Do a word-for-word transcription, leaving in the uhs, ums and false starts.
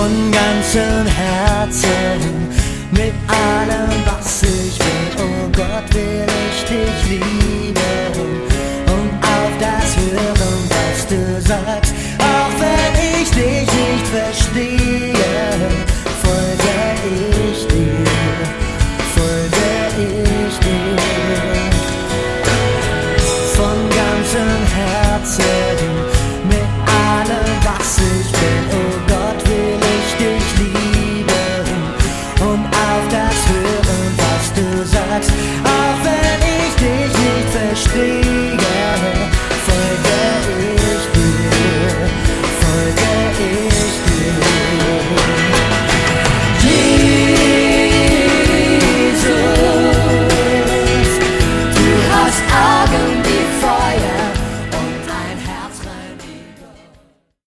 von ganzem Herzen, mit allem, was ich bin. Oh Gott, will ich dich lieben.